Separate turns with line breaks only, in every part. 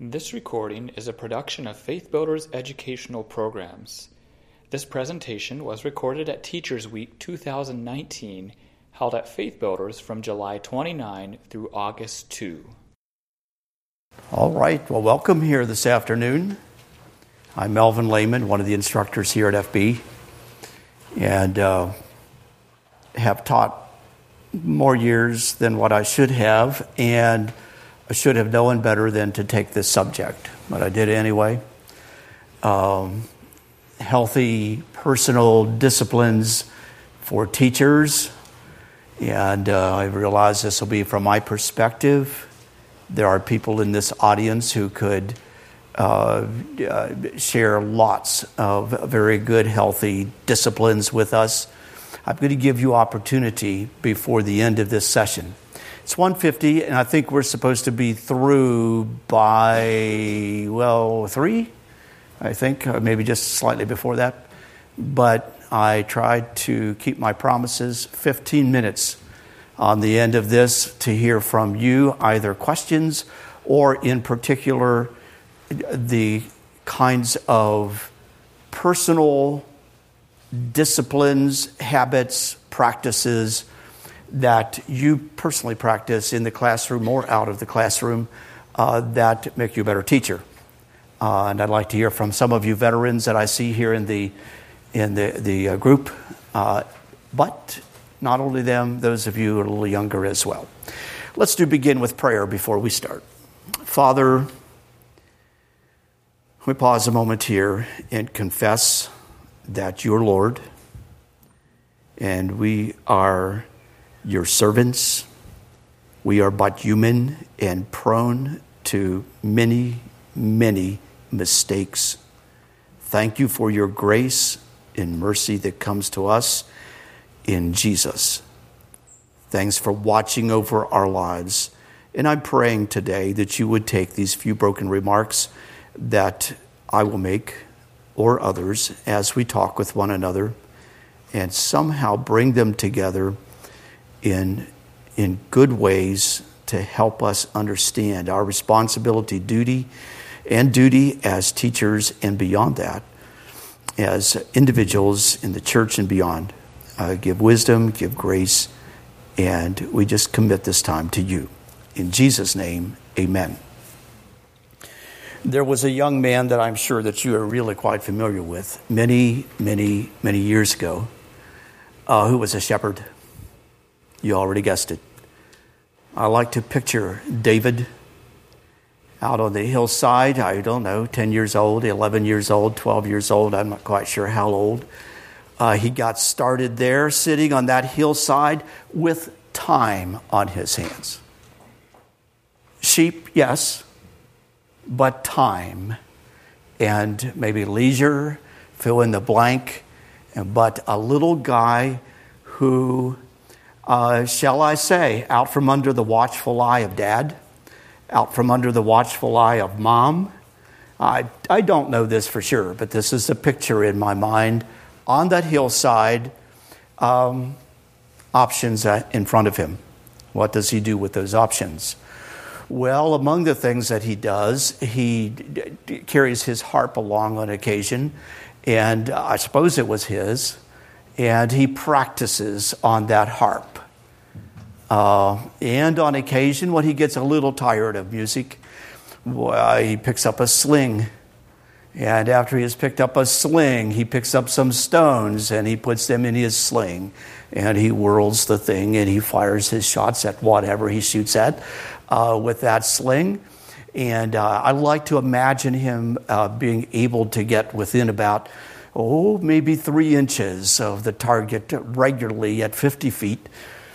This recording is a production of Faith Builders Educational Programs. This presentation was recorded at Teachers Week 2019, held at Faith Builders from July 29 through August 2.
All right, well, welcome here this afternoon. I'm Melvin Lehman, one of the instructors here at FB, and have taught more years than what I should have, and I should have known better than to take this subject, but I did anyway. Healthy personal disciplines for teachers, and I realize this will be from my perspective. There are people in this audience who could share lots of very good, healthy disciplines with us. I'm going to give you opportunity before the end of this session. It's 1:50, and I think we're supposed to be through by, 3, I think, or maybe just slightly before that. But I tried to keep my promises, 15 minutes on the end of this to hear from you, either questions or in particular the kinds of personal disciplines, habits, practices that you personally practice in the classroom or out of the classroom that make you a better teacher. And I'd like to hear from some of you veterans that I see here in the group, but not only them, those of you who are a little younger as well. Let's begin with prayer before we start. Father, we pause a moment here and confess that you're Lord, and we are your servants. We are but human and prone to many, many mistakes. Thank you for your grace and mercy that comes to us in Jesus. Thanks for watching over our lives. And I'm praying today that you would take these few broken remarks that I will make, or others, as we talk with one another, and somehow bring them together in good ways to help us understand our responsibility, duty as teachers, and beyond that, as individuals in the church and beyond. Give wisdom, give grace, and we just commit this time to you. In Jesus' name, amen. There was a young man that I'm sure that you are really quite familiar with many, many, many years ago who was a shepherd. You already guessed it. I like to picture David out on the hillside, 10 years old, 11 years old, 12 years old, I'm not quite sure how old. He got started there, sitting on that hillside with time on his hands. Sheep, yes, but time and maybe leisure, fill in the blank, but a little guy who, shall I say, out from under the watchful eye of Dad, out from under the watchful eye of Mom. I don't know this for sure, but this is a picture in my mind on that hillside, options in front of him. What does he do with those options? Well, among the things that he does, he carries his harp along on occasion, and I suppose it was his, and he practices on that harp. And on occasion, when he gets a little tired of music, he picks up a sling. And after he has picked up a sling, he picks up some stones and he puts them in his sling. And he whirls the thing and he fires his shots at whatever he shoots at with that sling. And I like to imagine him being able to get within about, maybe 3 inches of the target regularly at 50 feet.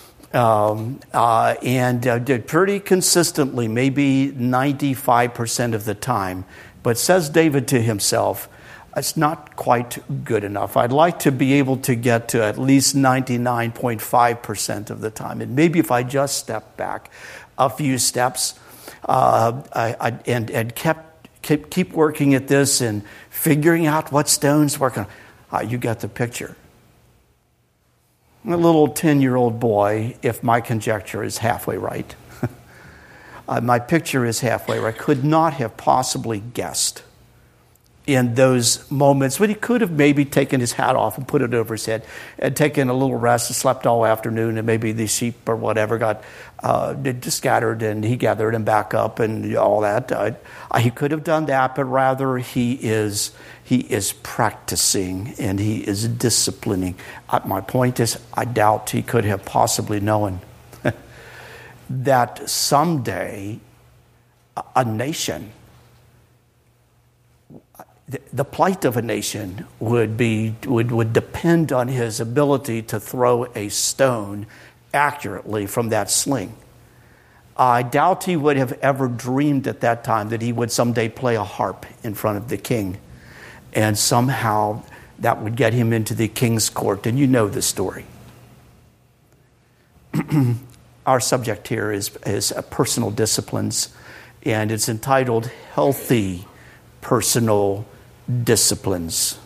And did pretty consistently, maybe 95% of the time. But says David to himself, it's not quite good enough. I'd like to be able to get to at least 99.5% of the time. And maybe if I just step back a few steps and keep working at this and figuring out what stones work on. You got the picture. A little 10-year-old boy, if my conjecture is halfway right, My picture is halfway where I could not have possibly guessed in those moments when he could have maybe taken his hat off and put it over his head and taken a little rest and slept all afternoon, and maybe the sheep or whatever got scattered and he gathered them back up and all that. He could have done that, but rather he is practicing and he is disciplining. My point is, I doubt he could have possibly known that someday a nation, the plight of a nation would depend on his ability to throw a stone accurately from that sling. I doubt he would have ever dreamed at that time that he would someday play a harp in front of the king, and somehow that would get him into the king's court, and you know the story. Our subject here is personal disciplines, and it's entitled Healthy Personal Disciplines.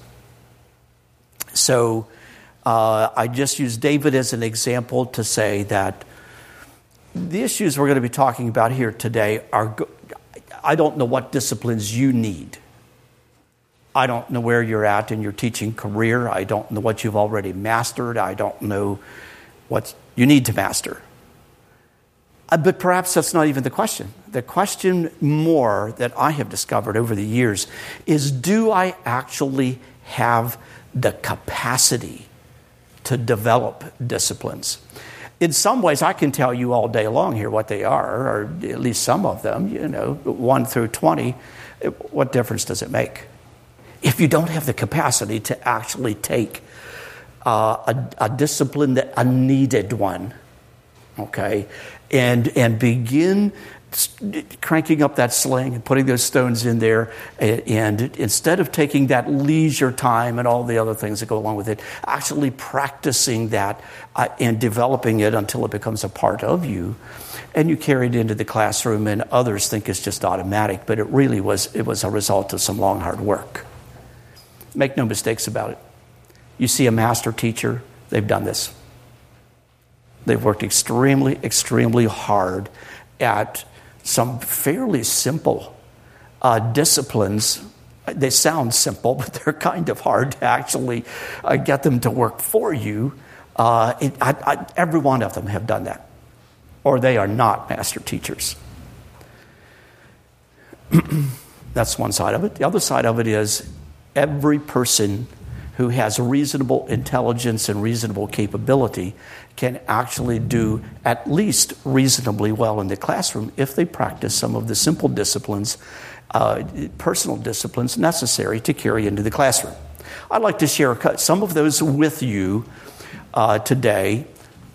So I just use David as an example to say that the issues we're going to be talking about here today are, I don't know what disciplines you need. I don't know where you're at in your teaching career. I don't know what you've already mastered. I don't know what you need to master. But perhaps that's not even the question. The question more that I have discovered over the years is, do I actually have the capacity to develop disciplines? In some ways, I can tell you all day long here what they are, or at least some of them, 1 through 20. What difference does it make? If you don't have the capacity to actually take a discipline, a needed one, okay, and begin cranking up that sling and putting those stones in there, and instead of taking that leisure time and all the other things that go along with it, actually practicing that and developing it until it becomes a part of you, and you carry it into the classroom, and others think it's just automatic, but it was a result of some long, hard work. Make no mistakes about it. You see a master teacher, they've done this. They've worked extremely, extremely hard at some fairly simple disciplines. They sound simple, but they're kind of hard to actually get them to work for you. Every one of them have done that, or they are not master teachers. That's one side of it. The other side of it is every person who has reasonable intelligence and reasonable capability can actually do at least reasonably well in the classroom if they practice some of the simple disciplines, personal disciplines necessary to carry into the classroom. I'd like to share some of those with you today.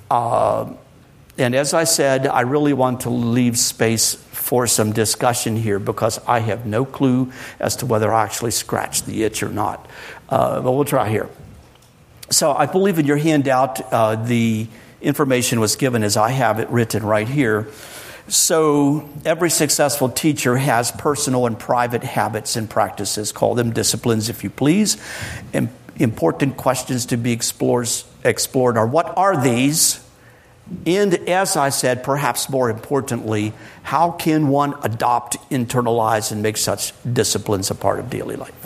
And as I said, I really want to leave space for some discussion here because I have no clue as to whether I actually scratched the itch or not. But we'll try here. So I believe in your handout, the information was given as I have it written right here. So every successful teacher has personal and private habits and practices. Call them disciplines if you please. Important questions to be explored are, what are these? And as I said, perhaps more importantly, how can one adopt, internalize, and make such disciplines a part of daily life?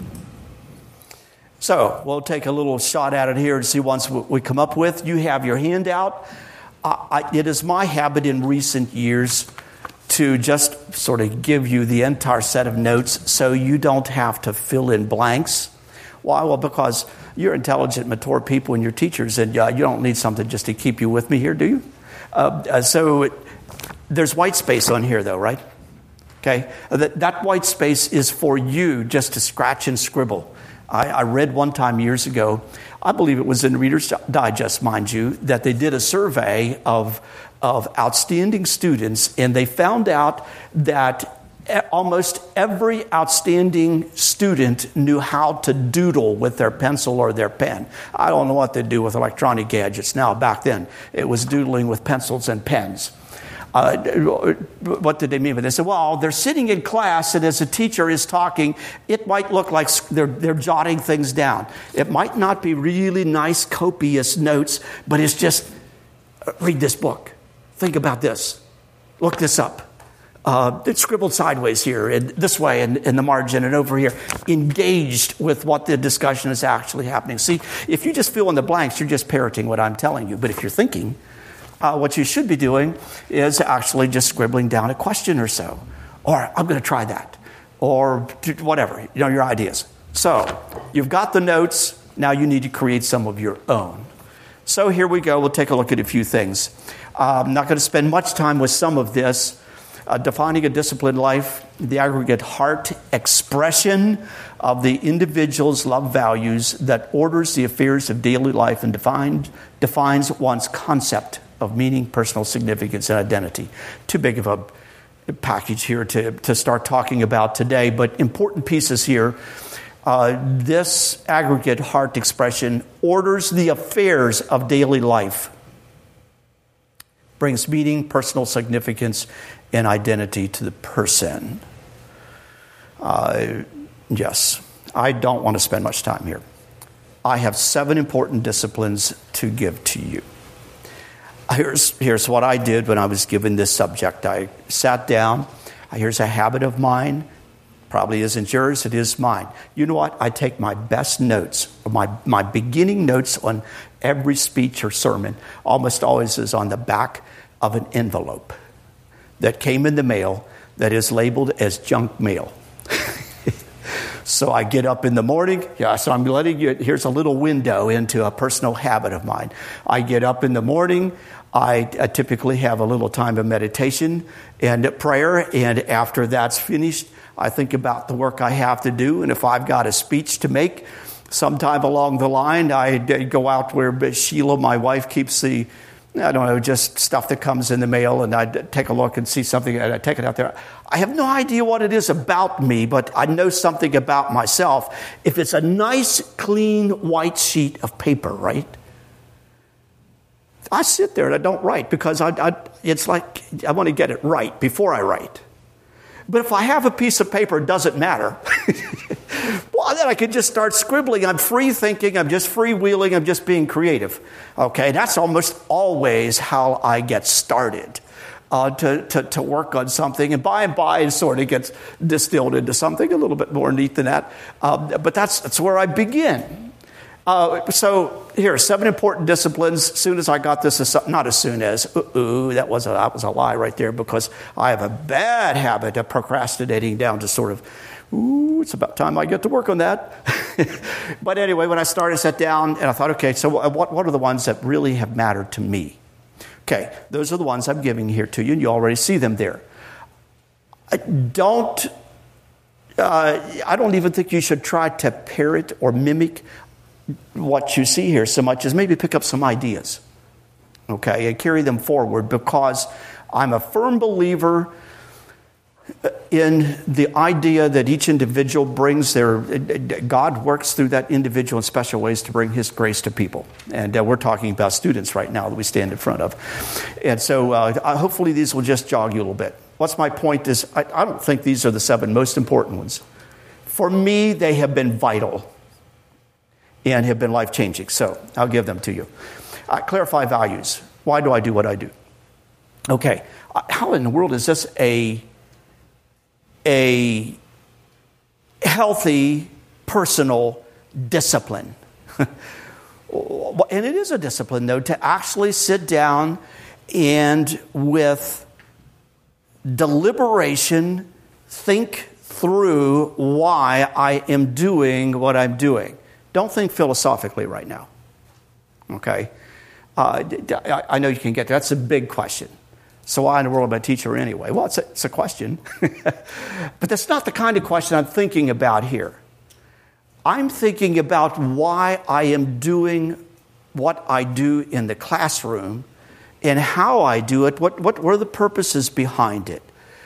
So we'll take a little shot at it here and see once we come up with. You have your handout. It is my habit in recent years to just sort of give you the entire set of notes so you don't have to fill in blanks. Why? Well, because you're intelligent, mature people and you're teachers, and you don't need something just to keep you with me here, do you? So there's white space on here, though, right? Okay, that white space is for you just to scratch and scribble. I read one time years ago, I believe it was in Reader's Digest, mind you, that they did a survey of outstanding students, and they found out that almost every outstanding student knew how to doodle with their pencil or their pen. I don't know what they do with electronic gadgets now. Back then, it was doodling with pencils and pens. What did they mean by this? They said, well, they're sitting in class, and as a teacher is talking, it might look like they're jotting things down. It might not be really nice, copious notes, but it's just, read this book. Think about this. Look this up. It's scribbled sideways here, and this way, and in the margin, and over here, engaged with what the discussion is actually happening. See, if you just fill in the blanks, you're just parroting what I'm telling you. But if you're thinking, what you should be doing is actually just scribbling down a question or so. Or, I'm going to try that. Or whatever, your ideas. So, you've got the notes. Now you need to create some of your own. So here we go. We'll take a look at a few things. I'm not going to spend much time with some of this. Defining a disciplined life, the aggregate heart expression of the individual's love values that orders the affairs of daily life and defines one's concept of meaning, personal significance, and identity. Too big of a package here to start talking about today, but important pieces here. This aggregate heart expression orders the affairs of daily life, brings meaning, personal significance, and identity to the person. Yes, I don't want to spend much time here. I have 7 important disciplines to give to you. Here's what I did when I was given this subject. I sat down. Here's a habit of mine. Probably isn't yours. It is mine. You know what? I take my best notes, my beginning notes on every speech or sermon, almost always is on the back of an envelope that came in the mail that is labeled as junk mail. So I get up in the morning. So I'm letting you, here's a little window into a personal habit of mine. I get up in the morning. I typically have a little time of meditation and prayer. And after that's finished, I think about the work I have to do. And if I've got a speech to make sometime along the line, I go out where Sheila, my wife, keeps the, just stuff that comes in the mail, and I take a look and see something, and I take it out there. I have no idea what it is about me, but I know something about myself. If it's a nice, clean, white sheet of paper, right? I sit there and I don't write because it's like I want to get it right before I write. But if I have a piece of paper, it doesn't matter. Well, then I can just start scribbling. I'm free thinking. I'm just freewheeling. I'm just being creative. Okay, that's almost always how I get started to work on something. And by it sort of gets distilled into something a little bit more neat than that. But that's where I begin. So here, 7 important disciplines. As soon as I got this, not as soon as, that was a lie right there, because I have a bad habit of procrastinating down to sort of, it's about time I get to work on that. But anyway, when I started, I sat down and I thought, okay, so what are the ones that really have mattered to me? Okay, those are the ones I'm giving here to you, and you already see them there. I don't even think you should try to parrot or mimic what you see here so much as maybe pick up some ideas, okay, and carry them forward, because I'm a firm believer in the idea that each individual brings God works through that individual in special ways to bring His grace to people. And we're talking about students right now that we stand in front of. And so hopefully these will just jog you a little bit. What's my point is, I don't think these are the 7 most important ones. For me, they have been vital and have been life-changing. So I'll give them to you. Clarify values. Why do I do what I do? Okay. How in the world is this a healthy, personal discipline? And it is a discipline, though, to actually sit down and with deliberation think through why I am doing what I'm doing. Don't think philosophically right now, okay? I know you can get there. That's a big question. So why in the world am I a teacher anyway? Well, it's a question. But that's not the kind of question I'm thinking about here. I'm thinking about why I am doing what I do in the classroom and how I do it. What are the purposes behind it?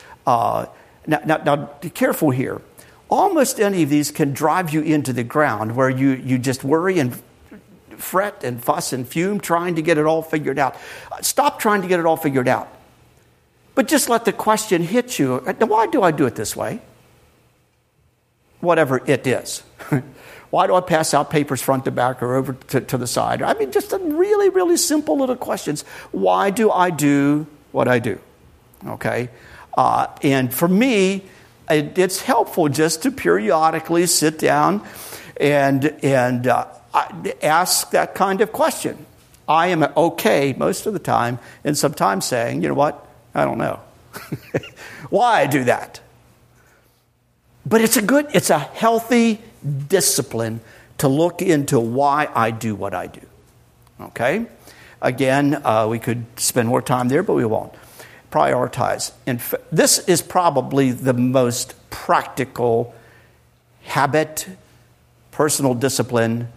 Now, be careful here. Almost any of these can drive you into the ground where you just worry and fret and fuss and fume trying to get it all figured out. Stop trying to get it all figured out. But just let the question hit you. Why do I do it this way? Whatever it is. Why do I pass out papers front to back or over to the side? I mean, just really, really simple little questions. Why do I do what I do? Okay? And for me, it's helpful just to periodically sit down and ask that kind of question. I am okay most of the time, and sometimes saying, you know what, I don't know why I do that. But it's a healthy discipline to look into why I do what I do. Okay? Again, we could spend more time there, but we won't. Prioritize. And this is probably the most practical habit, personal discipline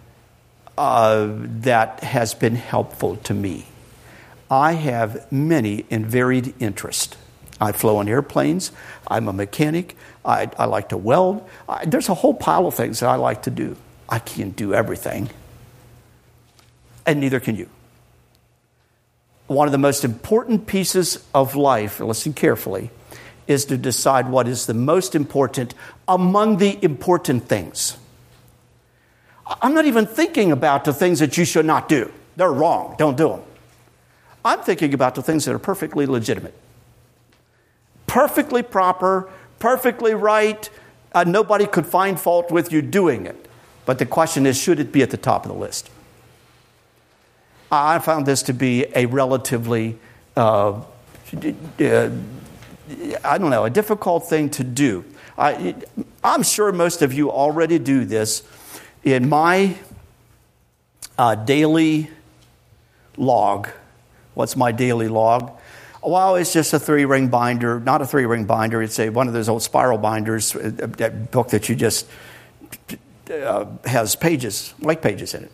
that has been helpful to me. I have many and varied interests. I fly on airplanes. I'm a mechanic. I like to weld. There's a whole pile of things that I like to do. I can't do everything. And neither can you. One of the most important pieces of life, listen carefully, is to decide what is the most important among the important things. I'm not even thinking about the things that you should not do. They're wrong. Don't do them. I'm thinking about the things that are perfectly legitimate, perfectly proper, perfectly right. Nobody could find fault with you doing it. But the question is, should it be at the top of the list? I found this to be a relatively, a difficult thing to do. I'm sure most of you already do this. In my daily log, what's my daily log? Well, it's just a 3-ring binder, not a 3-ring binder. It's one of those old spiral binders, that book that you just has pages, white pages in it.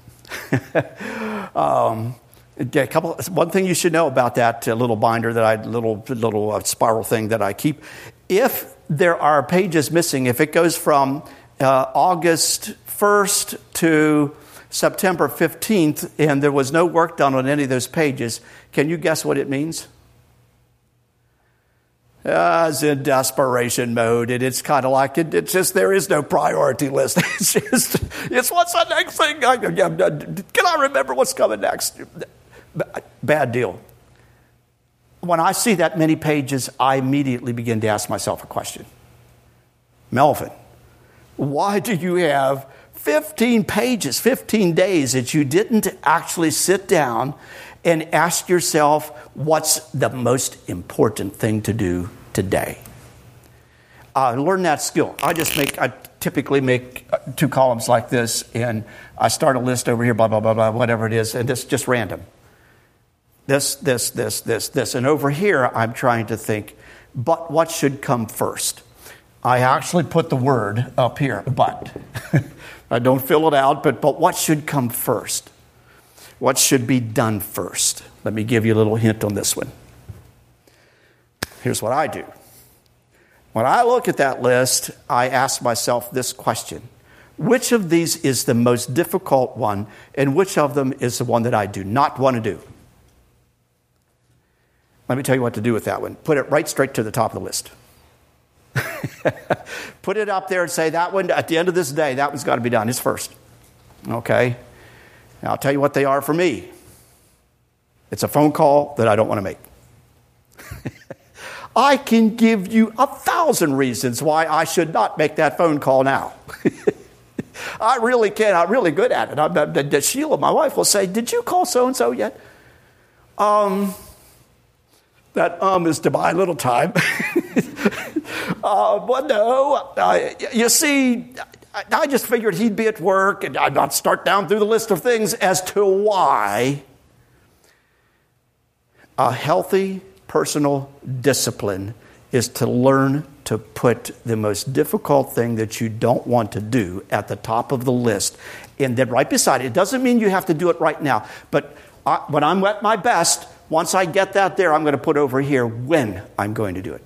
One thing you should know about that little binder, little spiral thing that I keep. If there are pages missing, if it goes from August 1st to September 15th, and there was no work done on any of those pages, can you guess what it means? It's in desperation mode, and it's kind of like it's just there is no priority list. It's what's the next thing? Can I remember what's coming next? Bad deal. When I see that many pages, I immediately begin to ask myself a question. Melvin, why do you have 15 pages, 15 days that you didn't actually sit down and ask yourself, what's the most important thing to do today? Learn that skill. I typically make 2 columns like this, and I start a list over here, blah, blah, blah, blah, whatever it is, and it's just random. This. And over here, I'm trying to think, but what should come first? I actually put the word up here, but. I don't fill it out, but what should come first? What should be done first? Let me give you a little hint on this one. Here's what I do. When I look at that list, I ask myself this question. Which of these is the most difficult one, and which of them is the one that I do not want to do? Let me tell you what to do with that one. Put it right straight to the top of the list. Put it up there and say, that one, at the end of this day, that one's got to be done. It's first. Okay? Now, I'll tell you what they are for me. It's a phone call that I don't want to make. I can give you 1,000 reasons why I should not make that phone call now. I really can. I'm really good at it. Sheila, my wife, will say, did you call so-and-so yet? That is to buy a little time. But no, you see, I just figured he'd be at work, and I'd not start down through the list of things as to why a healthy personal discipline is to learn to put the most difficult thing that you don't want to do at the top of the list, and then right beside it. It doesn't mean you have to do it right now, but when I'm at my best, once I get that there, I'm going to put over here when I'm going to do it.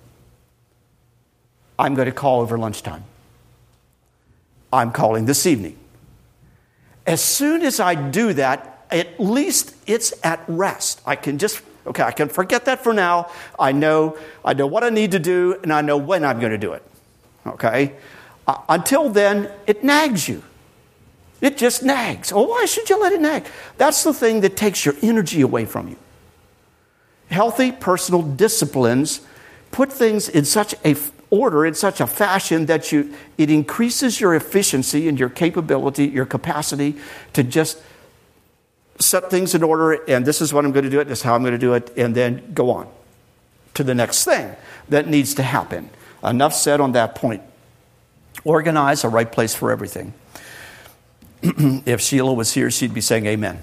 I'm going to call over lunchtime. I'm calling this evening. As soon as I do that, at least it's at rest. I can forget that for now. I know what I need to do, and I know when I'm going to do it. Okay? Until then, it nags you. It just nags. Oh, why should you let it nag? That's the thing that takes your energy away from you. Healthy personal disciplines put things in such a order, in such a fashion that it increases your efficiency and your capability, your capacity to just set things in order, and this is what I'm going to do it, this is how I'm going to do it, and then go on to the next thing that needs to happen. Enough said on that point. Organize a right place for everything. If Sheila was here, she'd be saying amen.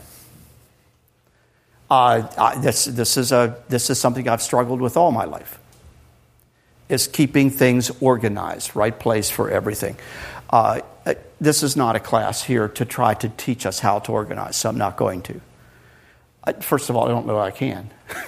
This is something I've struggled with all my life. Is keeping things organized, right place for everything. This is not a class here to try to teach us how to organize, so I'm not going to. First of all, I don't know I can.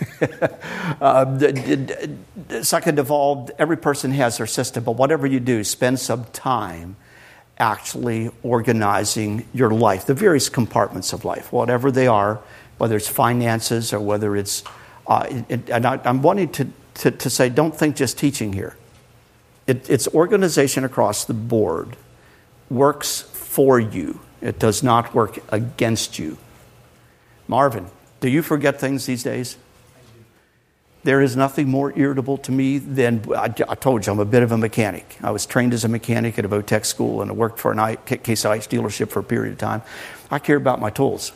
Second of all, every person has their system, but whatever you do, spend some time actually organizing your life, the various compartments of life, whatever they are, whether it's finances or whether it's... and I'm wanting to say, don't think just teaching here. It's organization across the board. Works for you. It does not work against you. Marvin, do you forget things these days? There is nothing more irritable to me than, I told you, I'm a bit of a mechanic. I was trained as a mechanic at a Votech school, and I worked for a Case IH dealership for a period of time. I care about my tools.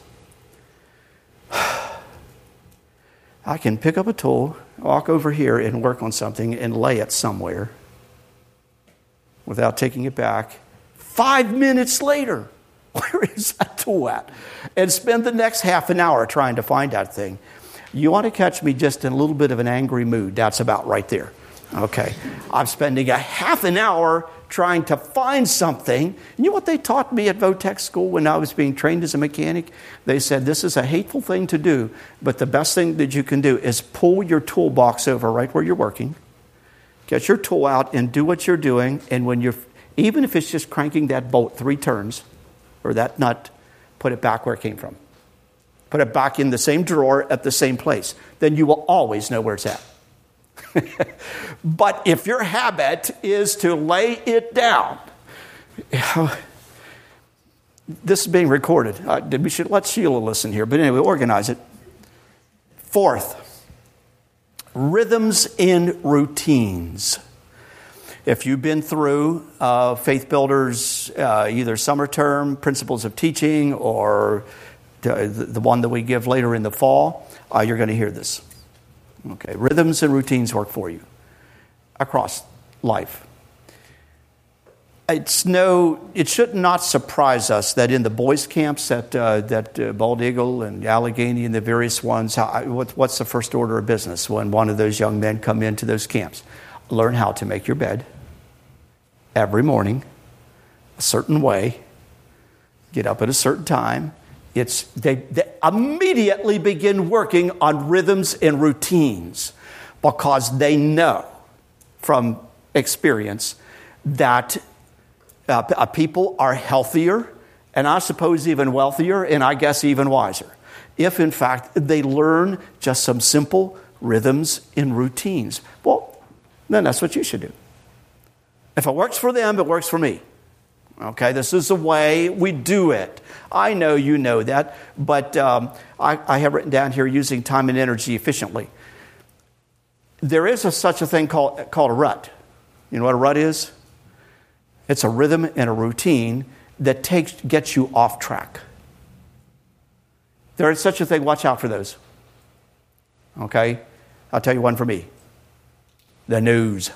I can pick up a tool, walk over here and work on something and lay it somewhere without taking it back. 5 minutes later, where is that tool at? And spend the next half an hour trying to find that thing. You want to catch me just in a little bit of an angry mood, that's about right there. Okay. I'm spending a half an hour trying to find something. You know what they taught me at Votech school when I was being trained as a mechanic? They said, this is a hateful thing to do, but the best thing that you can do is pull your toolbox over right where you're working, get your tool out and do what you're doing, and when you're, even if it's just cranking that bolt 3 turns, or that nut, put it back where it came from. Put it back in the same drawer at the same place. Then you will always know where it's at. But if your habit is to lay it down, this is being recorded. We should let Sheila listen here. But anyway, organize it. Fourth, rhythms in routines. If you've been through Faith Builders, either summer term, Principles of Teaching, or the one that we give later in the fall, you're going to hear this. Okay, rhythms and routines work for you across life. It should not surprise us that in the boys' camps that Bald Eagle and Allegheny and the various ones, what's the first order of business when one of those young men come into those camps? Learn how to make your bed every morning, a certain way, get up at a certain time. They immediately begin working on rhythms and routines because they know from experience that people are healthier and I suppose even wealthier and I guess even wiser if in fact they learn just some simple rhythms and routines. Well, then that's what you should do. If it works for them, it works for me. Okay, this is the way we do it. I know you know that, but I have written down here using time and energy efficiently. There is such a thing called a rut. You know what a rut is? It's a rhythm and a routine that gets you off track. There is such a thing. Watch out for those. Okay, I'll tell you one for me. The news.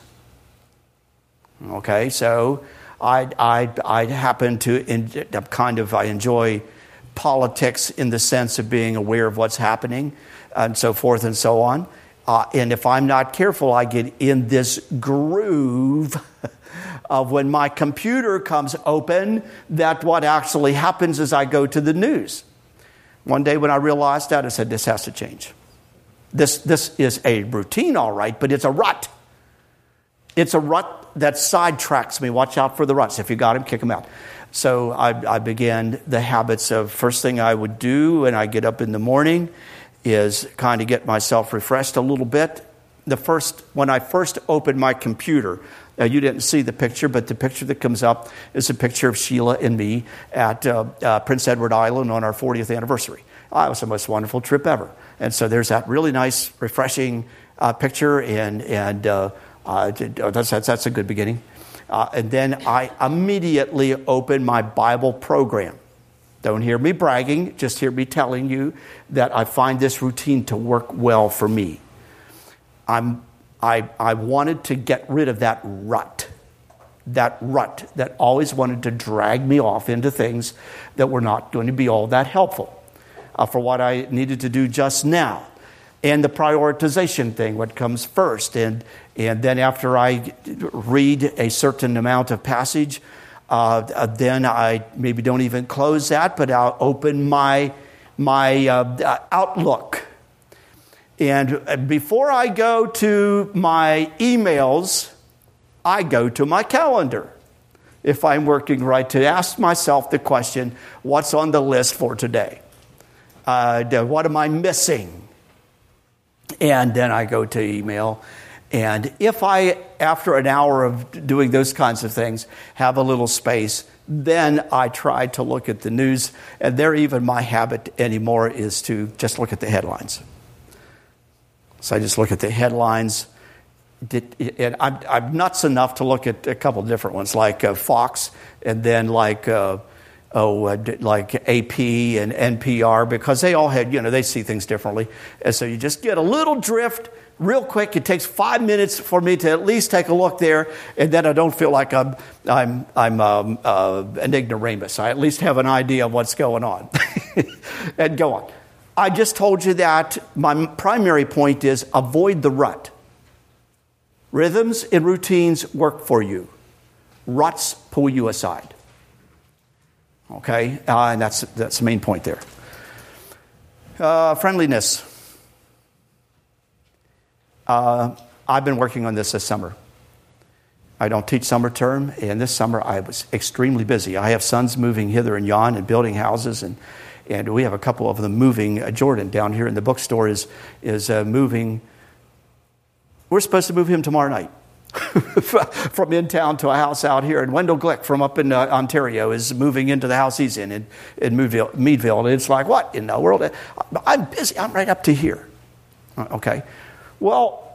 Okay, so I happen to I enjoy politics in the sense of being aware of what's happening and so forth and so on. And if I'm not careful, I get in this groove of when my computer comes open, that what actually happens is I go to the news. One day when I realized that, I said, this has to change. This is a routine, all right, but it's a rut. It's a rut that sidetracks me. Watch out for the ruts. If you got him, kick him out. So I began the habits of first thing I would do when I get up in the morning is kind of get myself refreshed a little bit. When I first opened my computer, you didn't see the picture, but the picture that comes up is a picture of Sheila and me at Prince Edward Island on our 40th anniversary. It was the most wonderful trip ever. And so there's that really nice, refreshing picture, and that's a good beginning. And then I immediately open my Bible program. Don't hear me bragging, just hear me telling you that I find this routine to work well for me. I wanted to get rid of that rut that always wanted to drag me off into things that were not going to be all that helpful for what I needed to do just now. And the prioritization thing, what comes first. And then after I read a certain amount of passage, then I maybe don't even close that, but I'll open my Outlook. And before I go to my emails, I go to my calendar. If I'm working right, to ask myself the question, what's on the list for today? What am I missing? And then I go to email. And if I, after an hour of doing those kinds of things, have a little space, then I try to look at the news. And there, even my habit anymore is to just look at the headlines. So I just look at the headlines. And I'm nuts enough to look at a couple of different ones, like Fox, and then like AP and NPR, because they all had, they see things differently. And so you just get a little drift real quick. It takes 5 minutes for me to at least take a look there, and then I don't feel like I'm an ignoramus. I at least have an idea of what's going on. And go on. I just told you that my primary point is avoid the rut. Rhythms and routines work for you. Ruts pull you aside. Okay? And that's the main point there. Friendliness. I've been working on this summer. I don't teach summer term, and this summer I was extremely busy. I have sons moving hither and yon and building houses, and we have a couple of them moving. Jordan down here in the bookstore is moving. We're supposed to move him tomorrow night from in town to a house out here. And Wendell Glick from up in Ontario is moving into the house he's in Meadville. And it's like, what in the world? I'm busy. I'm right up to here. Okay. Well,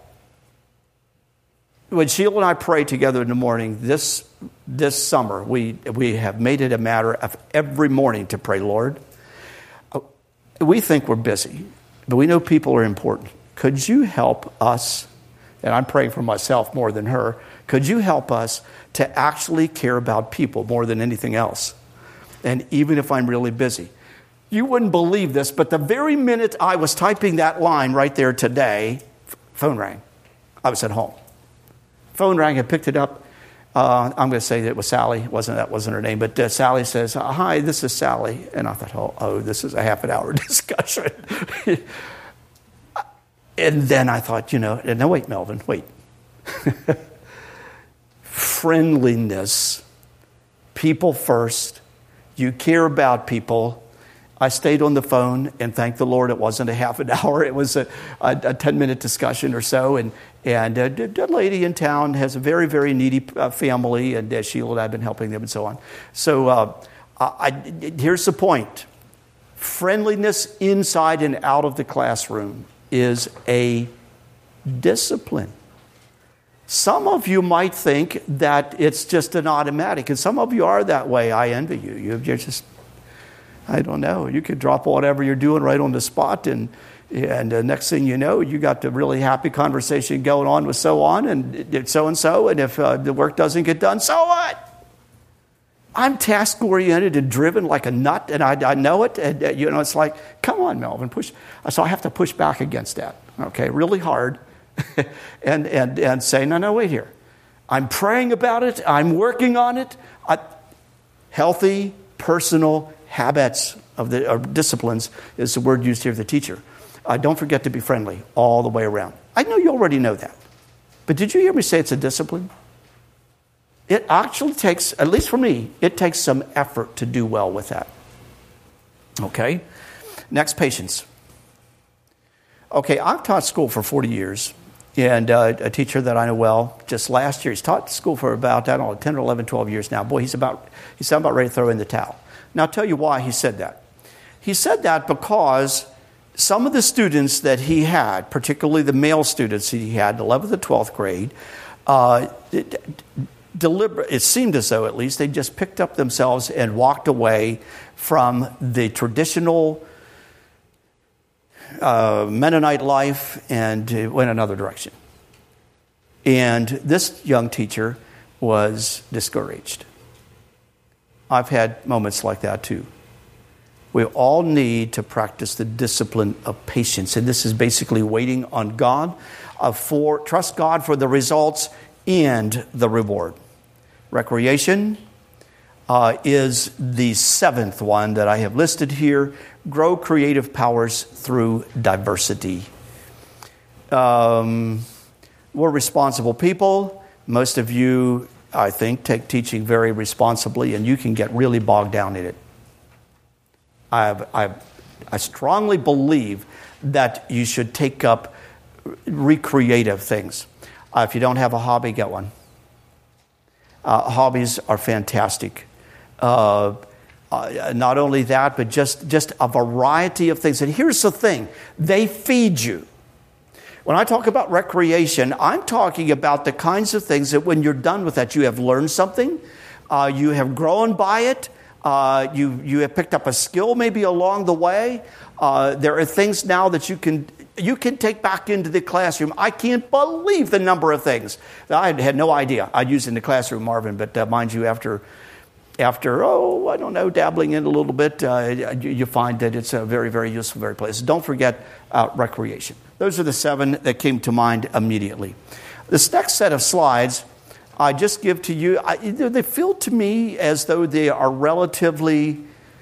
when Sheila and I pray together in the morning this summer, we have made it a matter of every morning to pray, Lord, we think we're busy, but we know people are important. Could you help us? And I'm praying for myself more than her. Could you help us to actually care about people more than anything else? And even if I'm really busy. You wouldn't believe this, but the very minute I was typing that line right there today, phone rang. I was at home. Phone rang, I picked it up. I'm going to say that it was Sally. That wasn't her name, but Sally says, "Hi, this is Sally." And I thought, oh, this is a half an hour discussion. And then I thought, no, wait, Melvin, wait. Friendliness, people first. You care about people. I stayed on the phone, and thank the Lord it wasn't a half an hour. It was a 10-minute discussion or so. And a lady in town has a very, very needy family, and Sheila and I have been helping them and so on. So here's the point. Friendliness inside and out of the classroom is a discipline. Some of you might think that it's just an automatic, and some of you are that way. I envy you. You're just, I don't know. You could drop whatever you're doing right on the spot, and the next thing you know, you got the really happy conversation going on with so on and so, and if the work doesn't get done, so what? I'm task-oriented and driven like a nut, and I know it. And, it's like, come on, Melvin, push. So I have to push back against that, okay, really hard, and say, no, wait here. I'm praying about it. I'm working on it. Healthy, personal habits of disciplines is the word used here of the teacher. Don't forget to be friendly all the way around. I know you already know that. But did you hear me say it's a discipline? It actually takes, at least for me, it takes some effort to do well with that. Okay? Next, patience. Okay, I've taught school for 40 years. And a teacher that I know well, just last year, he's taught school for about, 10 or 11, 12 years now. Boy, he's about ready to throw in the towel. Now, I'll tell you why he said that. He said that because some of the students that he had, particularly the male students that he had, 11th and 12th grade, it seemed as though at least they just picked up themselves and walked away from the traditional Mennonite life and went another direction. And this young teacher was discouraged. I've had moments like that too. We all need to practice the discipline of patience. And this is basically waiting on God, trust God for the results and the reward. Recreation is the seventh one that I have listed here. Grow creative powers through diversity. We're responsible people. Most of you, I think, take teaching very responsibly, and you can get really bogged down in it. I strongly believe that you should take up recreative things. If you don't have a hobby, get one. Hobbies are fantastic. Not only that, but just a variety of things. And here's the thing. They feed you. When I talk about recreation, I'm talking about the kinds of things that when you're done with that, you have learned something. You have grown by it. You have picked up a skill maybe along the way. There are things now that you can take back into the classroom. I can't believe the number of things that I had no idea I'd use in the classroom, Marvin. But mind you, after dabbling in a little bit, you find that it's a very, very useful, very place. Don't forget recreation. Those are the 7 that came to mind immediately. This next set of slides I just give to you. They feel to me as though they are relatively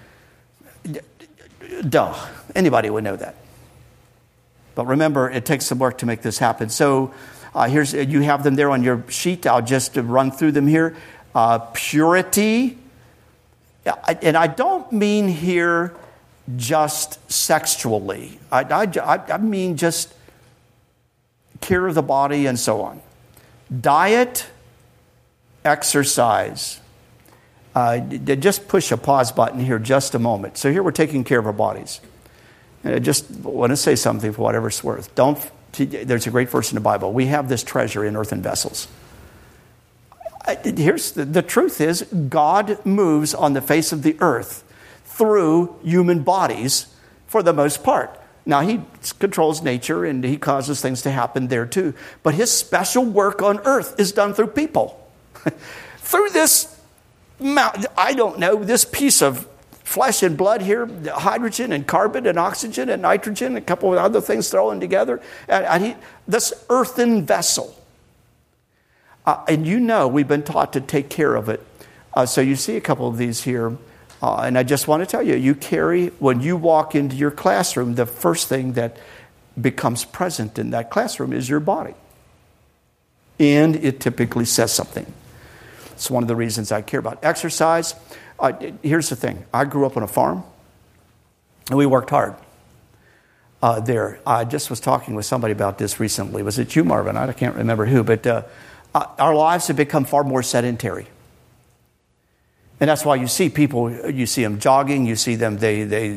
duh. Anybody would know that. But remember, it takes some work to make this happen. So you have them there on your sheet. I'll just run through them here. Purity. And I don't mean here just sexually. I mean just care of the body and so on. Diet, exercise. Just push a pause button here just a moment. So here we're taking care of our bodies. I just want to say something for whatever it's worth. There's a great verse in the Bible. We have this treasure in earthen vessels. Here's the truth is, God moves on the face of the earth through human bodies for the most part. Now, he controls nature and he causes things to happen there too. But his special work on earth is done through people. Through this, this piece of flesh and blood here, hydrogen and carbon and oxygen and nitrogen, a couple of other things thrown together. This earthen vessel. And we've been taught to take care of it. So you see a couple of these here. And I just want to tell you, when you walk into your classroom, the first thing that becomes present in that classroom is your body. And it typically says something. It's one of the reasons I care about exercise. Here's the thing. I grew up on a farm, and we worked hard there. I just was talking with somebody about this recently. Was it you, Marvin? I can't remember who, but our lives have become far more sedentary. And that's why you see them jogging, you see them,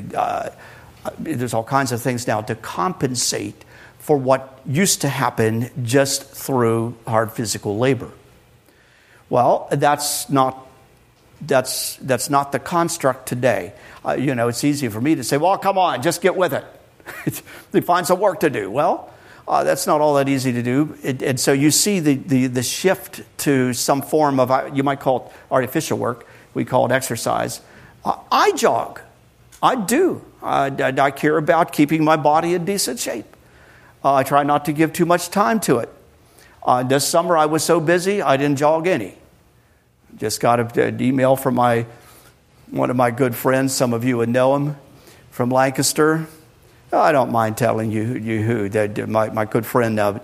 there's all kinds of things now to compensate for what used to happen just through hard physical labor. Well, that's not the construct today. It's easy for me to say, well, come on, just get with it. They find some work to do. Well, that's not all that easy to do. And so you see the shift to some form of, you might call it artificial work. We call it exercise. I jog. I do. I care about keeping my body in decent shape. I try not to give too much time to it. This summer I was so busy I didn't jog any. Just got an email from one of my good friends. Some of you would know him, from Lancaster. I don't mind telling you who. My good friend Ben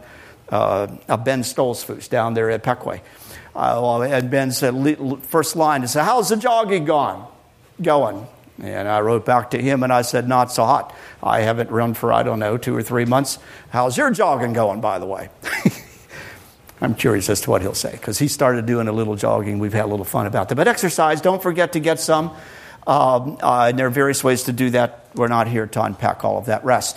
Stolzfus down there at Peckway. And Ben said, first line, he said, how's the jogging going? And I wrote back to him and I said, not so hot. I haven't run for, 2 or 3 months. How's your jogging going, by the way? I'm curious as to what he'll say, because he started doing a little jogging. We've had a little fun about that. But exercise, don't forget to get some. And there are various ways to do that. We're not here to unpack all of that. Rest.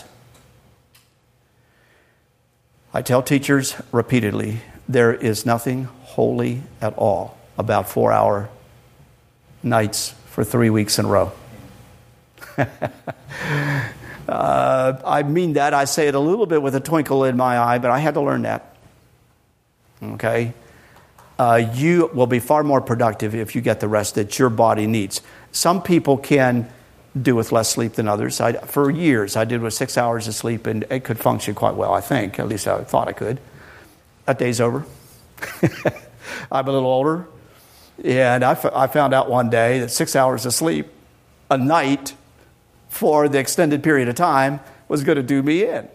I tell teachers repeatedly, there is nothing holy at all about 4-hour nights for 3 weeks in a row. I mean that. I say it a little bit with a twinkle in my eye, but I had to learn that. Okay? You will be far more productive if you get the rest that your body needs. Some people can do with less sleep than others. For years, I did with 6 hours of sleep, and it could function quite well, I think. At least I thought I could. That day's over. I'm a little older. And I found out one day that 6 hours of sleep a night for the extended period of time was going to do me in.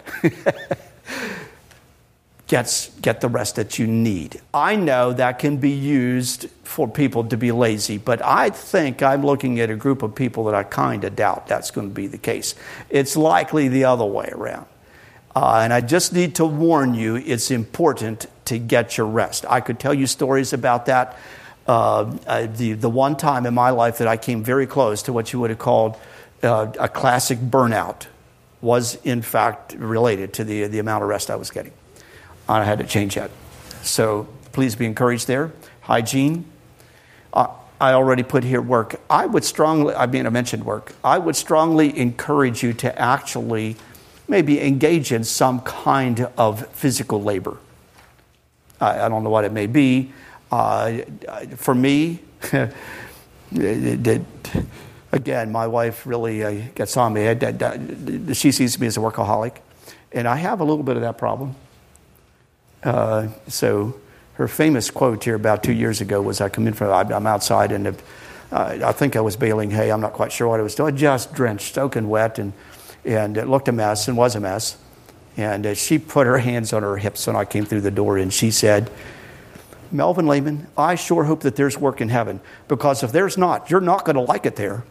Get the rest that you need. I know that can be used for people to be lazy, but I think I'm looking at a group of people that I kind of doubt that's going to be the case. It's likely the other way around. And I just need to warn you, it's important to get your rest. I could tell you stories about that. The one time in my life that I came very close to what you would have called a classic burnout was, in fact, related to the amount of rest I was getting. I had to change that. So please be encouraged there. Hygiene. I already put here work. I mentioned work. I would strongly encourage you to actually maybe engage in some kind of physical labor. I don't know what it may be. For me, again, my wife really gets on me. She sees me as a workaholic, and I have a little bit of that problem. So her famous quote here about 2 years ago was, I'm outside, and I think I was baling hay. I'm not quite sure what I was doing. Just drenched, soaking wet, and it looked a mess and was a mess. And she put her hands on her hips when I came through the door, and she said, Melvin Lehman, I sure hope that there's work in heaven, because if there's not, you're not going to like it there.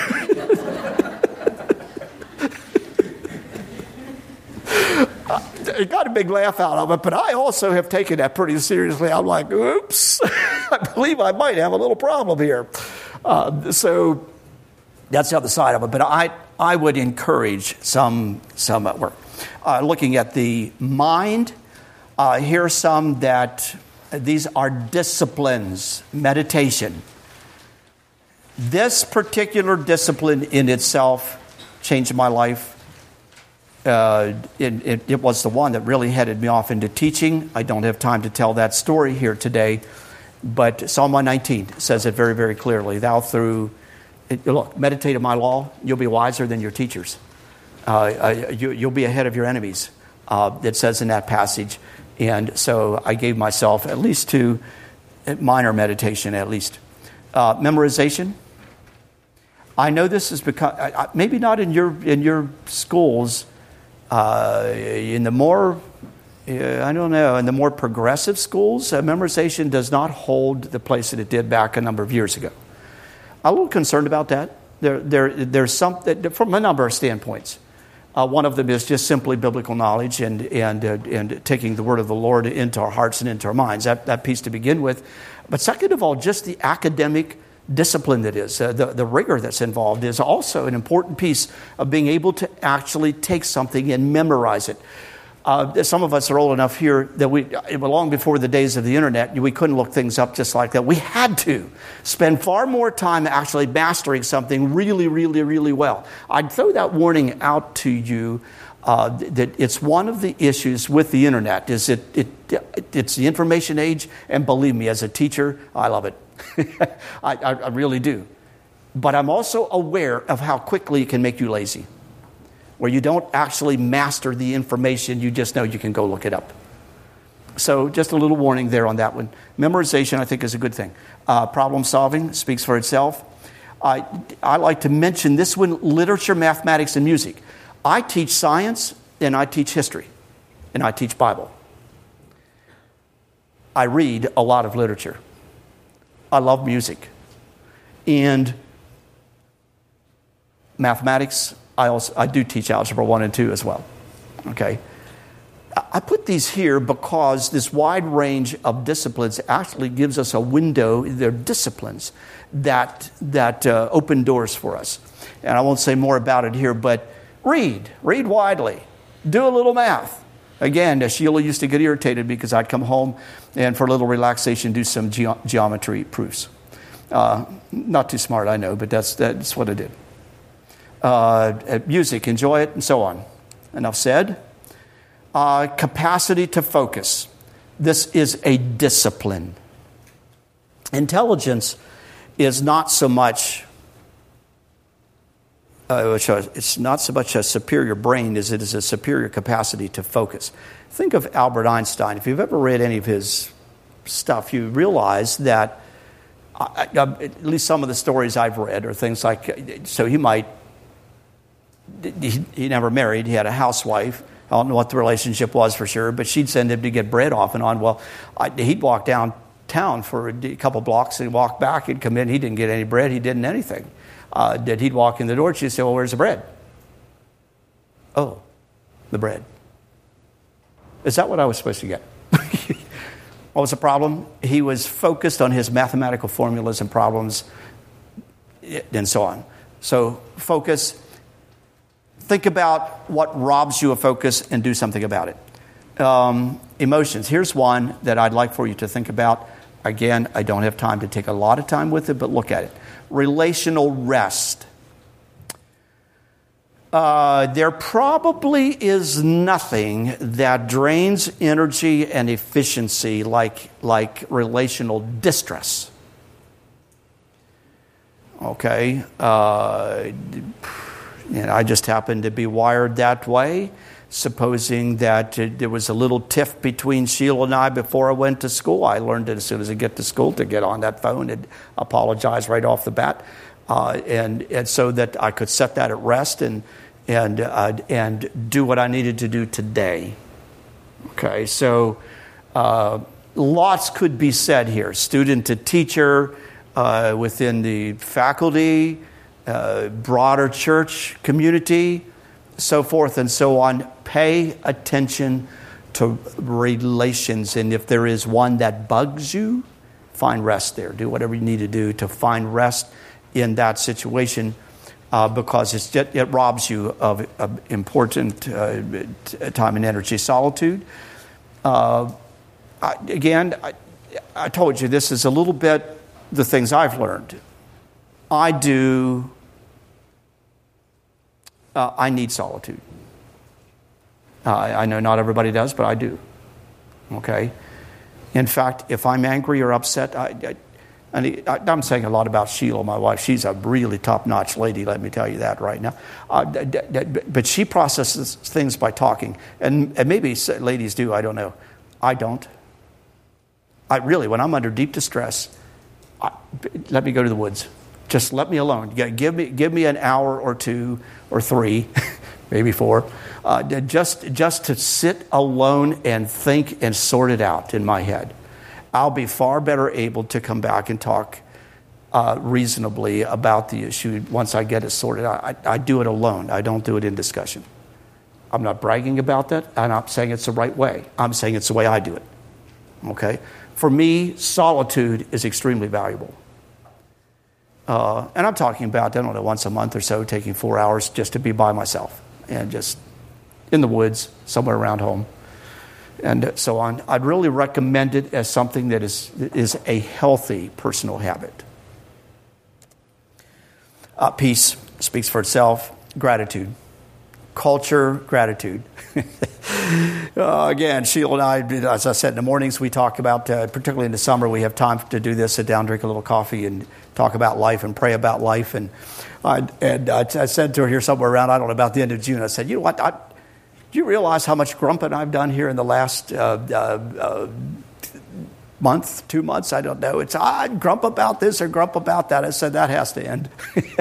It got a big laugh out of it, but I also have taken that pretty seriously. I'm like, oops, I believe I might have a little problem here. So that's the other side of it. But I would encourage some work. Looking at the mind, here are some that these are disciplines. Meditation. This particular discipline in itself changed my life. It was the one that really headed me off into teaching. I don't have time to tell that story here today, but Psalm 119 says it very, very clearly. Look, meditate on my law, you'll be wiser than your teachers. You'll be ahead of your enemies, it says in that passage. And so I gave myself at least to minor meditation, at least. Memorization. I know this has become, maybe not in your schools, in the more progressive schools, memorization does not hold the place that it did back a number of years ago. I'm a little concerned about that. There's something from a number of standpoints. One of them is just simply biblical knowledge and taking the word of the Lord into our hearts and into our minds. That piece to begin with. But second of all, just the academic discipline that is, the rigor that's involved is also an important piece of being able to actually take something and memorize it. Some of us are old enough here that long before the days of the internet, we couldn't look things up just like that. We had to spend far more time actually mastering something really, really, really well. I'd throw that warning out to you that it's one of the issues with the internet. It's the information age, and believe me, as a teacher, I love it. I really do. But I'm also aware of how quickly it can make you lazy, where you don't actually master the information, you just know you can go look it up. So just a little warning there on that one. Memorization, I think, is a good thing. Problem solving speaks for itself. I like to mention this one, literature, mathematics, and music. I teach science, and I teach history, and I teach Bible. I read a lot of literature. I love music. And mathematics, I do teach Algebra 1 and 2 as well. Okay. I put these here because this wide range of disciplines actually gives us a window. They're disciplines that open doors for us. And I won't say more about it here, but read widely. Do a little math. Again, Sheila used to get irritated because I'd come home and for a little relaxation do some geometry proofs. Not too smart, I know, but that's what I did. Music, enjoy it, and so on. Enough said. Capacity to focus. This is a discipline. Intelligence is not so much it's not so much a superior brain as it is a superior capacity to focus. Think of Albert Einstein. If you've ever read any of his stuff, you realize that at least some of the stories I've read are things like, so he never married. He had a housewife. I don't know what the relationship was for sure, but she'd send him to get bread off and on. Well, he'd walk downtown for a couple blocks and walk back and come in. He didn't get any bread. He didn't anything. He'd walk in the door. She'd say, well, where's the bread? Oh, the bread. Is that what I was supposed to get? What was the problem? He was focused on his mathematical formulas and problems and so on. So focus. Think about what robs you of focus and do something about it. Emotions. Here's one that I'd like for you to think about. Again, I don't have time to take a lot of time with it, but look at it. Relational rest. There probably is nothing that drains energy and efficiency like relational distress. Okay? And I just happen to be wired that way. Supposing that there was a little tiff between Sheila and I before I went to school, I learned that as soon as I get to school to get on that phone and apologize right off the bat, and so that I could set that at rest and do what I needed to do today. Okay, so lots could be said here. Student to teacher, within the faculty, broader church community, so forth and so on. Pay attention to relations, and if there is one that bugs you, find rest there. Do whatever you need to do to find rest in that situation, because it robs you of important time and energy. Solitude. I told you this is a little bit the things I've learned. I need solitude. I know not everybody does, but I do. Okay? In fact, if I'm angry or upset, I'm saying a lot about Sheila, my wife. She's a really top-notch lady, let me tell you that right now. But she processes things by talking. And maybe ladies do, I don't know. I don't. When I'm under deep distress, let me go to the woods. Just let me alone. Give me an hour or two or three, maybe four, just to sit alone and think and sort it out in my head. I'll be far better able to come back and talk reasonably about the issue once I get it sorted out. I do it alone. I don't do it in discussion. I'm not bragging about that. I'm not saying it's the right way. I'm saying it's the way I do it. Okay? For me, solitude is extremely valuable. And I'm talking about, once a month or so, taking 4 hours just to be by myself and just in the woods, somewhere around home, and so on. I'd really recommend it as something that is a healthy personal habit. Peace speaks for itself. Gratitude. Culture, gratitude. Again, Sheila and I, as I said, in the mornings we talk about, particularly in the summer, we have time to do this, sit down, drink a little coffee, and talk about life and pray about life. And I said to her here somewhere around, about the end of June, I said, you know what, do you realize how much grumping I've done here in the last month, 2 months? I don't know. It's, grump about this or grump about that. I said, that has to end.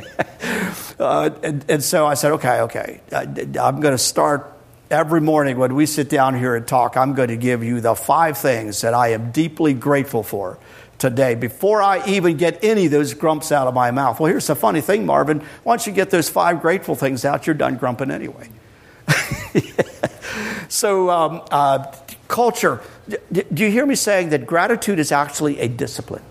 And so I said, okay. I'm going to start every morning when we sit down here and talk. I'm going to give you the 5 things that I am deeply grateful for today before I even get any of those grumps out of my mouth. Well, here's the funny thing, Marvin. Once you get those 5 grateful things out, you're done grumping anyway. Culture. Do you hear me saying that gratitude is actually a discipline?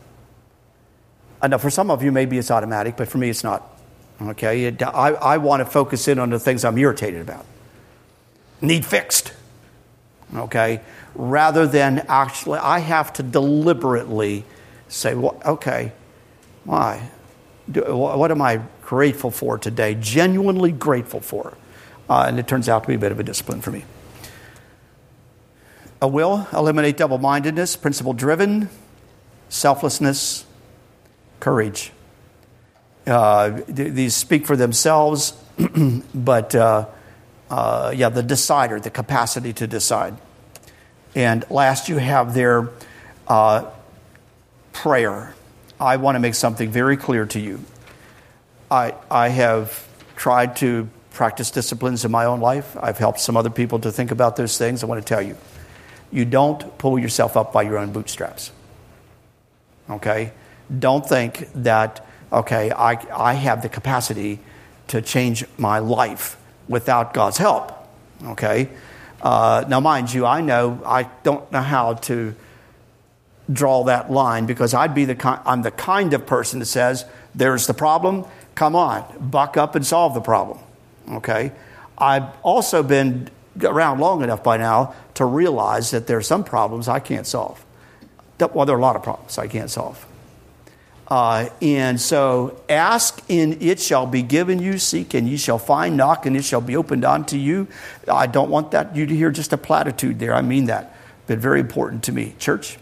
I know for some of you, maybe it's automatic, but for me, it's not. Okay, I want to focus in on the things I'm irritated about, need fixed. Okay, rather than actually, I have to deliberately say, well, okay, why? What am I grateful for today? Genuinely grateful for, and it turns out to be a bit of a discipline for me. A will, eliminate double-mindedness, principle-driven, selflessness, courage. These speak for themselves, but the decider, the capacity to decide. And last, you have their prayer. I want to make something very clear to you. I have tried to practice disciplines in my own life. I've helped some other people to think about those things. I want to tell you, you don't pull yourself up by your own bootstraps. Okay? Don't think that, okay, I have the capacity to change my life without God's help. Okay? Now, mind you, I don't know how to draw that line, because I'm the kind of person that says, there's the problem, come on, buck up and solve the problem. Okay? I've also been around long enough by now to realize that there are some problems I can't solve. Well, there are a lot of problems I can't solve. And so, ask and it shall be given you, seek and ye shall find, knock and it shall be opened unto you. I don't want you to hear just a platitude there. I mean that. But very important to me. Church,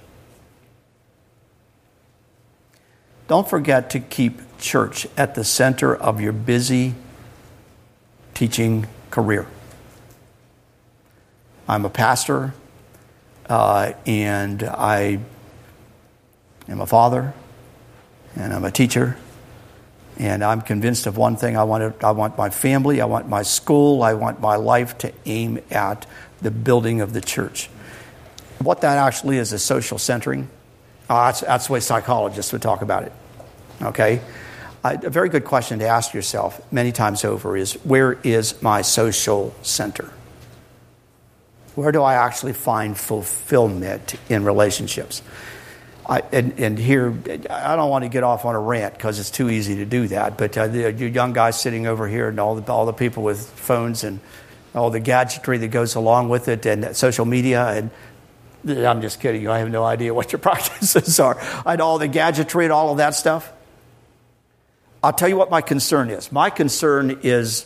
don't forget to keep church at the center of your busy teaching career. I'm a pastor, and I am a father, and I'm a teacher, and I'm convinced of one thing. I want my family, I want my school, I want my life to aim at the building of the church. What that actually is social centering. That's the way psychologists would talk about it. Okay? A very good question to ask yourself many times over is, where is my social center? Where do I actually find fulfillment in relationships? And here, I don't want to get off on a rant because it's too easy to do that. But the young guys sitting over here, and all the people with phones and all the gadgetry that goes along with it, and social media, and I'm just kidding. I have no idea what your practices are, and all the gadgetry and all of that stuff. I'll tell you what my concern is. My concern is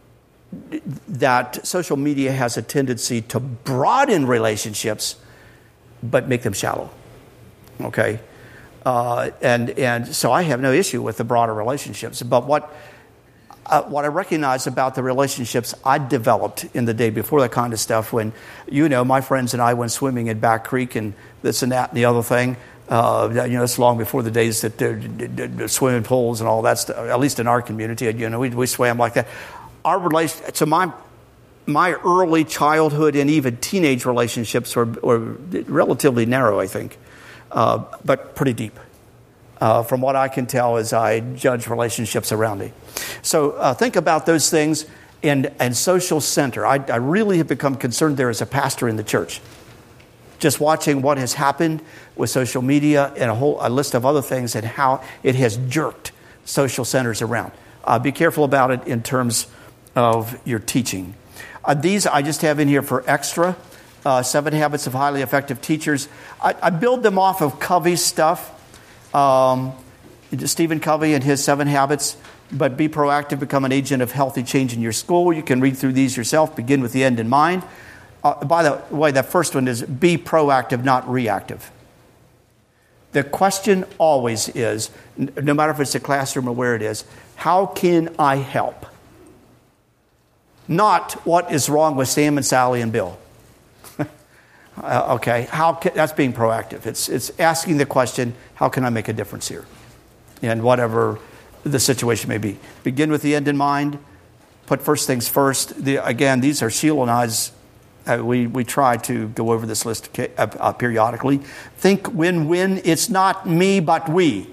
that social media has a tendency to broaden relationships, but make them shallow. Okay, and so I have no issue with the broader relationships. But what I recognize about the relationships I developed in the day before that kind of stuff, when my friends and I went swimming in Back Creek and this and that and the other thing. It's long before the days that the swimming pools and all that stuff. At least in our community, we swam like that. Our relation, so my early childhood and even teenage relationships were relatively narrow, I think, but pretty deep. From what I can tell as I judge relationships around me. So think about those things and social center. I really have become concerned there as a pastor in the church. Just watching what has happened with social media and a list of other things and how it has jerked social centers around. Be careful about it in terms of your teaching. These I just have in here for extra. 7 Habits of Highly Effective Teachers. I build them off of Covey's stuff. Stephen Covey and his 7 Habits. But be proactive, become an agent of healthy change in your school. You can read through these yourself. Begin with the end in mind. By the way, that first one is be proactive, not reactive. The question always is, no matter if it's a classroom or where it is, how can I help? Not what is wrong with Sam and Sally and Bill. Okay, that's being proactive. It's asking the question, how can I make a difference here? And whatever the situation may be. Begin with the end in mind. Put first things first. Again, these are Sheila and I's. We try to go over this list periodically. Think win-win. It's not me, but we.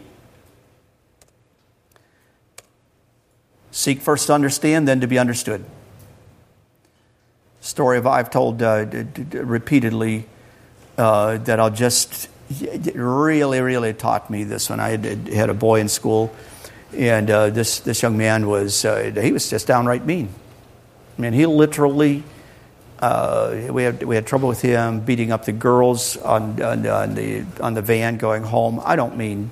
Seek first to understand, then to be understood. story I've told repeatedly that I'll just really taught me this when I had a boy in school, and this young man he was just downright mean. I mean, he literally we had trouble with him beating up the girls on the van going home. I don't mean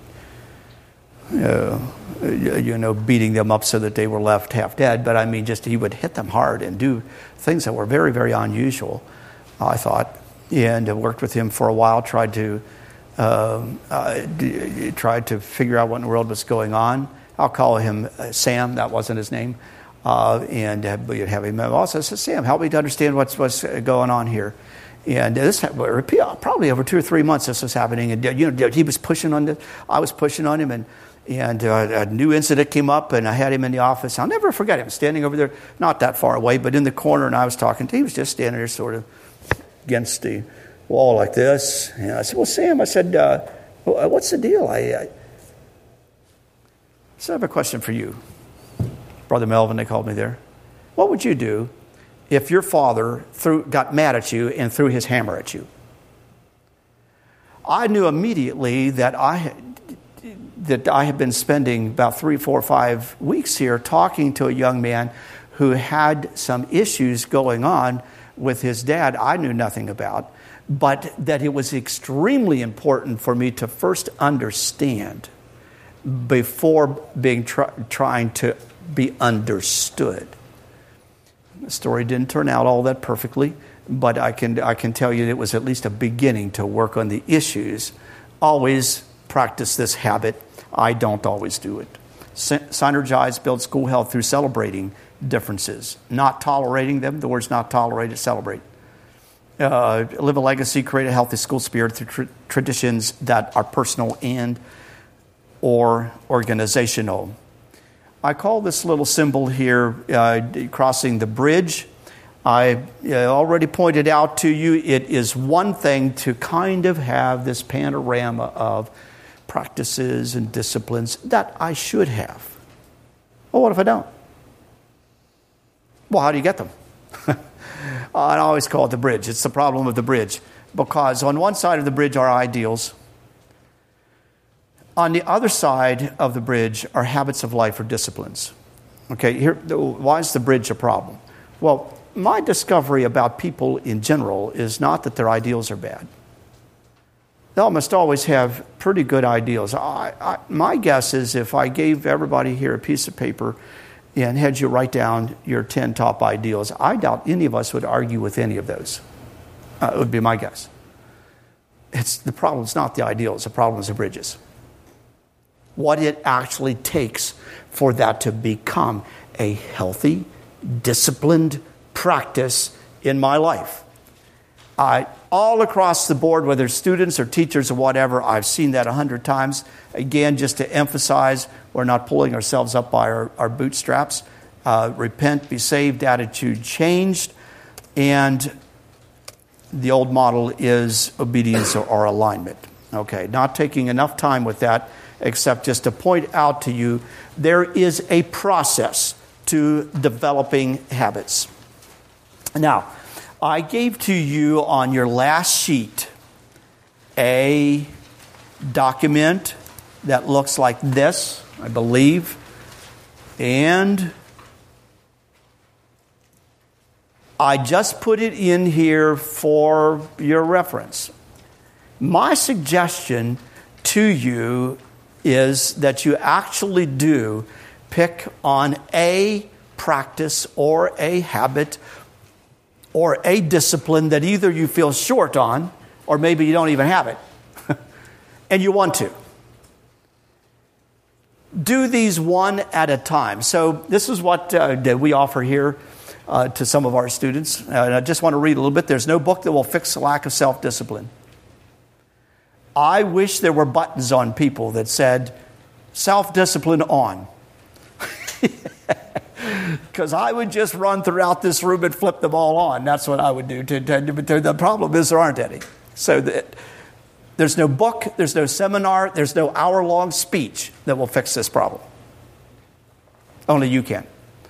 beating them up so that they were left half dead, but I mean just he would hit them hard and do things that were very, very unusual, I thought. And I worked with him for a while, tried to figure out what in the world was going on. I'll call him Sam. That wasn't his name. And we'd have him also say, Sam, help me to understand what's going on here. And this probably over 2 or 3 months this was happening. And he was pushing on I was pushing on him, and a new incident came up, and I had him in the office. I'll never forget him standing over there, not that far away, but in the corner, and I was talking to him. He was just standing there sort of against the wall like this. And I said, well, Sam, I said, what's the deal? I have a question for you. Brother Melvin, they called me there. What would you do if your father got mad at you and threw his hammer at you? I knew immediately that I had been spending about 3, 4, 5 weeks here talking to a young man who had some issues going on with his dad I knew nothing about, but that it was extremely important for me to first understand before trying to be understood. The story didn't turn out all that perfectly, but I can tell you it was at least a beginning to work on the issues. Always practice this habit. I don't always do it. Synergize, build school health through celebrating differences, not tolerating them. The word's not tolerate, it's celebrate. Live a legacy, create a healthy school spirit through traditions that are personal and or organizational. I call this little symbol here crossing the bridge. I already pointed out to you it is one thing to kind of have this panorama of practices and disciplines that I should have. Well, what if I don't? Well, how do you get them? I always call it the bridge. It's the problem of the bridge. Because on one side of the bridge are ideals. On the other side of the bridge are habits of life or disciplines. Okay, why is the bridge a problem? Well, my discovery about people in general is not that their ideals are bad. They almost always have pretty good ideals. My guess is if I gave everybody here a piece of paper and had you write down your 10 top ideals, I doubt any of us would argue with any of those. It would be my guess. The problem is not the ideals. The problem is the bridges. What it actually takes for that to become a healthy, disciplined practice in my life. All across the board, whether students or teachers or whatever, I've seen that 100 times. Again, just to emphasize, we're not pulling ourselves up by our bootstraps. Repent, be saved, attitude changed. And the old model is obedience or alignment. Okay, not taking enough time with that, except just to point out to you, there is a process to developing habits. Now, I gave to you on your last sheet a document that looks like this, I believe, and I just put it in here for your reference. My suggestion to you is that you actually do pick on a practice or a habit or a discipline that either you feel short on or maybe you don't even have it and you want to. Do these one at a time. So this is what we offer here to some of our students. And I just want to read a little bit. There's no book that will fix the lack of self-discipline. I wish there were buttons on people that said, self-discipline on. Because I would just run throughout this room and flip them all on. That's what I would do. The problem is there aren't any. So there's no book, there's no seminar, there's no hour-long speech that will fix this problem. Only you can.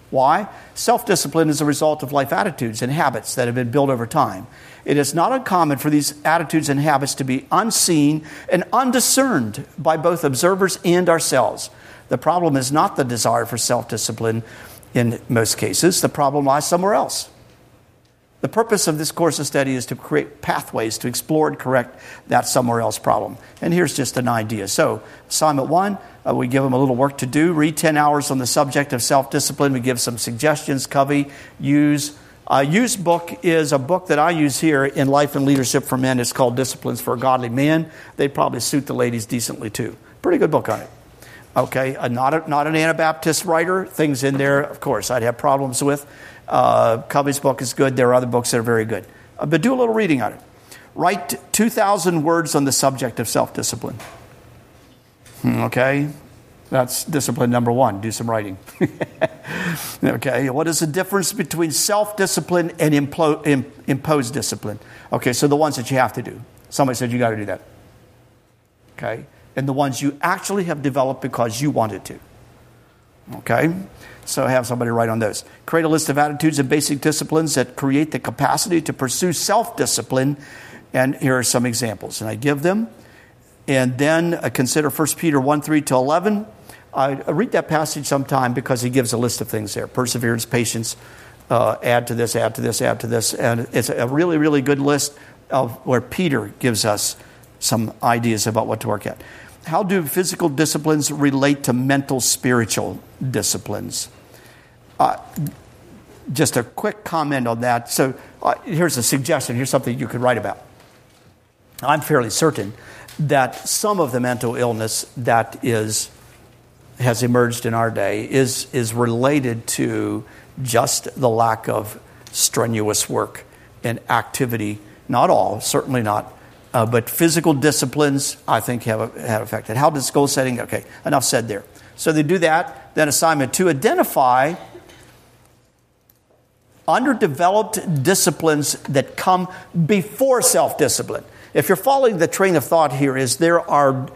Why? Self-discipline is a result of life attitudes and habits that have been built over time. It is not uncommon for these attitudes and habits to be unseen and undiscerned by both observers and ourselves. The problem is not the desire for self-discipline in most cases. The problem lies somewhere else. The purpose of this course of study is to create pathways to explore and correct that somewhere else problem. And here's just an idea. So, assignment 1, we give them a little work to do. Read 10 hours on the subject of self-discipline. We give some suggestions. Covey, Use. Use book is a book that I use here in Life and Leadership for Men. It's called Disciplines for a Godly Man. They'd probably suit the ladies decently too. Pretty good book on it. Okay, not an Anabaptist writer. Things in there, of course, I'd have problems with. Covey's book is good. There are other books that are very good. But do a little reading on it. Write 2,000 words on the subject of self-discipline. Okay, that's discipline number 1. Do some writing. Okay, what is the difference between self-discipline and imposed discipline? Okay, so the ones that you have to do. Somebody said you got to do that. Okay, and the ones you actually have developed because you wanted to. Okay, so have somebody write on those. Create a list of attitudes and basic disciplines that create the capacity to pursue self-discipline. And here are some examples. And I give them. And then consider 1 Peter 1:3-11. I read that passage sometime because he gives a list of things there. Perseverance, patience, add to this, add to this, add to this. And it's a really, really good list of where Peter gives us some ideas about what to work at. How do physical disciplines relate to mental, spiritual disciplines? Just a quick comment on that. So here's a suggestion. Here's something you could write about. I'm fairly certain that some of the mental illness that has emerged in our day is related to just the lack of strenuous work and activity. Not all, certainly not. But physical disciplines, I think, have affected. How does goal setting? Okay, enough said there. So they do that. Then assignment 2, identify underdeveloped disciplines that come before self-discipline. If you're following the train of thought here, is there are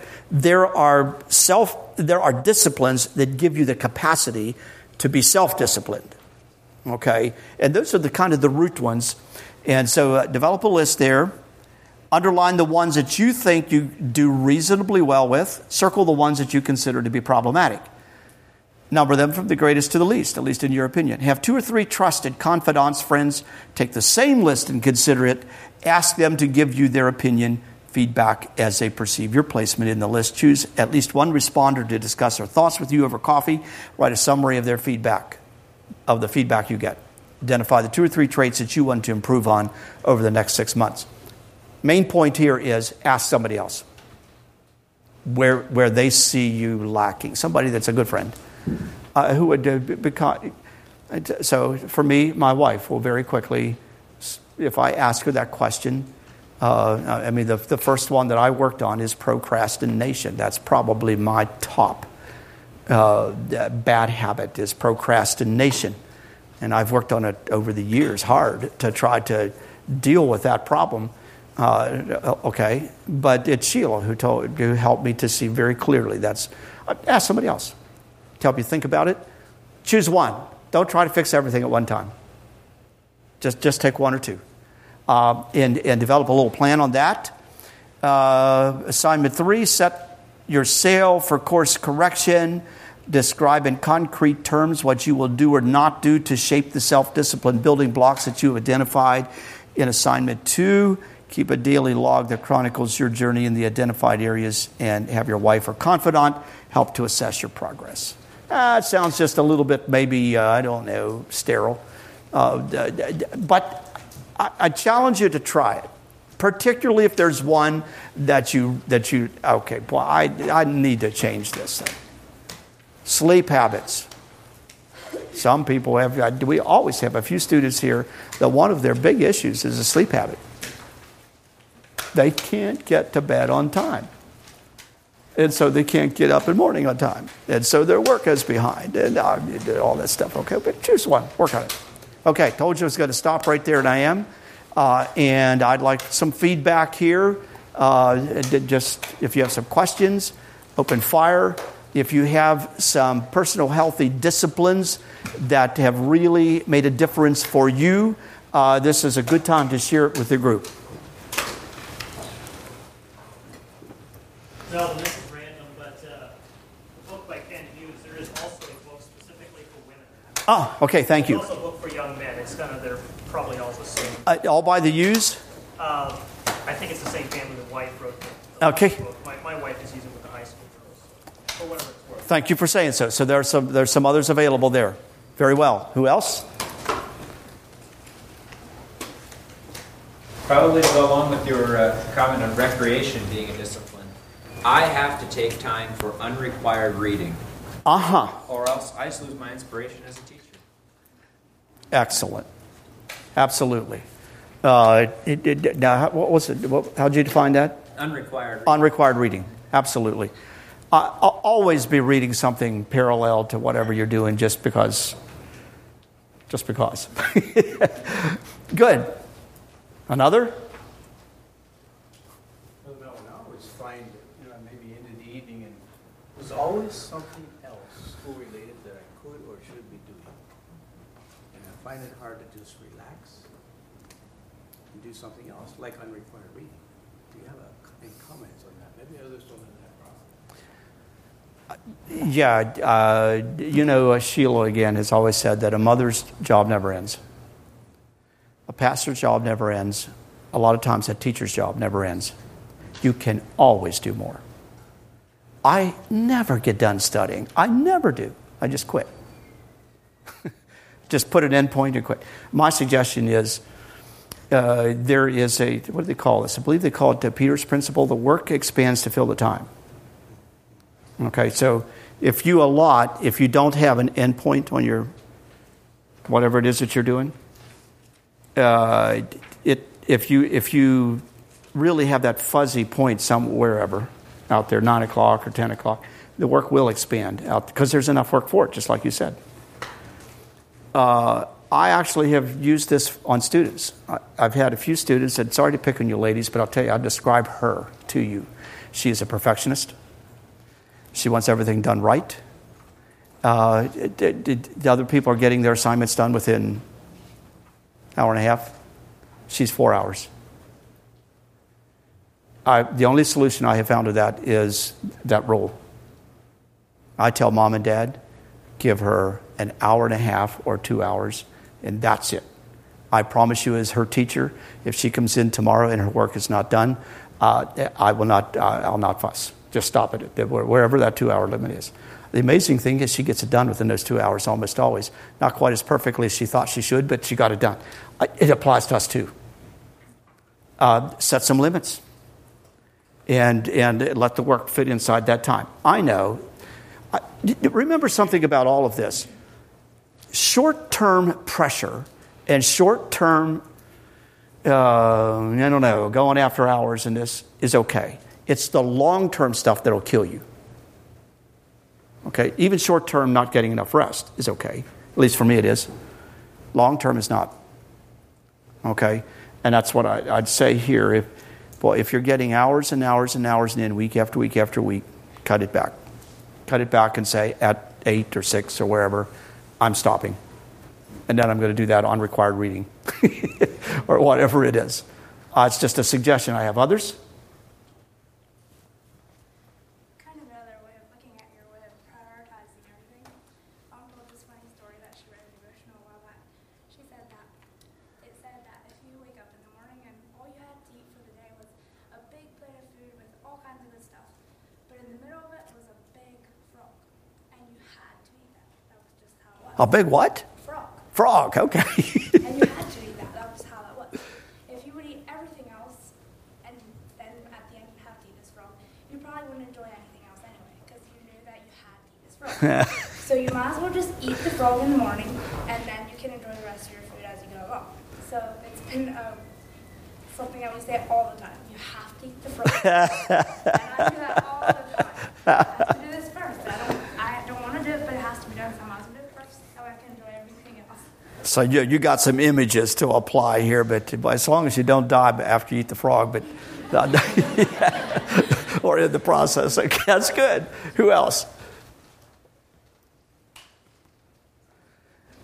disciplines that give you the capacity to be self-disciplined. Okay, and those are the kind of the root ones. And so develop a list there. Underline the ones that you think you do reasonably well with. Circle the ones that you consider to be problematic. Number them from the greatest to the least, at least in your opinion. Have 2 or 3 trusted confidants, friends. Take the same list and consider it. Ask them to give you their opinion, feedback as they perceive your placement in the list. Choose at least one responder to discuss their thoughts with you over coffee. Write a summary of their feedback, of the feedback you get. Identify the 2 or 3 traits that you want to improve on over the next 6 months. Main point here is ask somebody else where they see you lacking. Somebody that's a good friend. Who would become. So for me, my wife will very quickly, if I ask her that question, the first one that I worked on is procrastination. That's probably my top bad habit is procrastination. And I've worked on it over the years hard to try to deal with that problem. Okay, but it's Sheila who helped me to see very clearly. Ask somebody else to help you think about it. Choose one. Don't try to fix everything at one time. Just take 1 or 2, and develop a little plan on that. Assignment 3: set your sail for course correction. Describe in concrete terms what you will do or not do to shape the self-discipline building blocks that you have identified. In assignment 2. Keep a daily log that chronicles your journey in the identified areas, and have your wife or confidant help to assess your progress. It sounds just a little bit maybe, sterile. But I challenge you to try it, particularly if there's one that you okay, boy, I need to change this thing. Sleep habits. Some people have, we always have a few students here that one of their big issues is a sleep habit. They can't get to bed on time. And so they can't get up in the morning on time. And so their work is behind and all that stuff. Okay, but choose one. Work on it. Okay, told you I was going to stop right there, and I am. And I'd like some feedback here. Just if you have some questions, open fire. if you have some personal healthy disciplines that have really made a difference for you, this is a good time to share it with the group.
Well, this is random, but the book by Ken Hughes, there is also a book specifically for women.
Oh, okay, thank you.
There's also a book for young men. It's kind of, they're probably all the same.
All by the Hughes?
I think it's the same family. The wife wrote the
Okay.
book. My wife is using it with the high school girls, for whatever it's worth.
Thank you for saying so. So there's some others available there. Very well. Who else?
Probably to go along with your comment on recreation being a discipline, I have to take time for unrequired reading. Or else I just lose my inspiration as a teacher.
Excellent. Absolutely. Now, what was it? How did you define that?
Unrequired reading.
Unrequired reading. Absolutely. I'll always be reading something parallel to whatever you're doing just because. Just because. Good. Another?
Well, no, I always find, maybe into the evening, and there's always something else school-related that I could or should be doing. And I find it hard to just relax and do something else, like unrequired reading. Do you have any comments on that? Maybe others don't have that problem.
Yeah, Sheila, again, has always said that a mother's job never ends. A pastor's job never ends. A lot of times a teacher's job never ends. You can always do more. I never get done studying. I never do. I just quit. Just put an end point and quit. My suggestion is there is what do they call this? I believe they call it the Peter's Principle. The work expands to fill the time. Okay, so if you don't have an end point on your, whatever it is that you're doing, if you really have that fuzzy point somewhere out there, 9 o'clock or 10 o'clock, the work will expand out because there's enough work for it, just like you said. I actually have used this on students. I've had a few students that, sorry to pick on you ladies, but I'll tell you, I'll describe her to you. She is a perfectionist. She wants everything done right. The other people are getting their assignments done within an hour and a half. She's 4 hours. The only solution I have found to that is that rule. I tell mom and dad, give her an hour and a half or 2 hours, and that's it. I promise you, as her teacher, if she comes in tomorrow and her work is not done, I'll not fuss. Just stop it wherever that 2 hour limit is. The amazing thing is she gets it done within those 2 hours almost always. Not quite as perfectly as she thought she should, but she got it done. It applies to us too. Set some limits and let the work fit inside that time. I know. Remember something about all of this. Short-term pressure and short-term, going after hours in this is okay. It's the long-term stuff that'll kill you. Okay? Even short-term not getting enough rest is okay. At least for me it is. Long-term is not. Okay? And that's what I'd say here. If you're getting hours and hours and hours and in week after week after week, cut it back. Cut it back and say at 8 or 6 or wherever, I'm stopping. And then I'm going to do that on required reading or whatever it is. It's just a suggestion. I have others. A big what? Frog, okay.
And you had to eat that. That was how that was. If you would eat everything else, and then at the end you have to eat this frog, you probably wouldn't enjoy anything else anyway, because you knew that you had to eat this frog. So you might as well just eat the frog in the morning, and then you can enjoy the rest of your food as you go along. So it's been something that we say all the time. You have to eat the frog. And I do that all the time. I have to do this first. I don't want to do it, but it has to be done, so I might as well do it first, so I can enjoy everything else.
So you got some images to apply here, but as long as you don't die after you eat the frog, but or in the process, okay, that's good. Who else?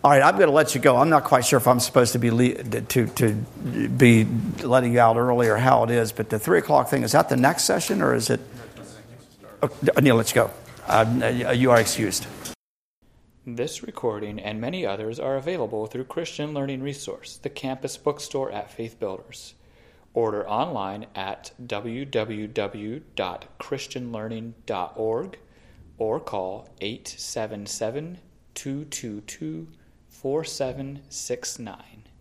All right, I'm going to let you go. I'm not quite sure if I'm supposed to be be letting you out early or how it is, but the 3 o'clock thing, is that the next session or is it? Oh, Neil, let's go. You are excused.
This recording and many others are available through Christian Learning Resource, the campus bookstore at Faith Builders. Order online at www.christianlearning.org or call 877-222-4769.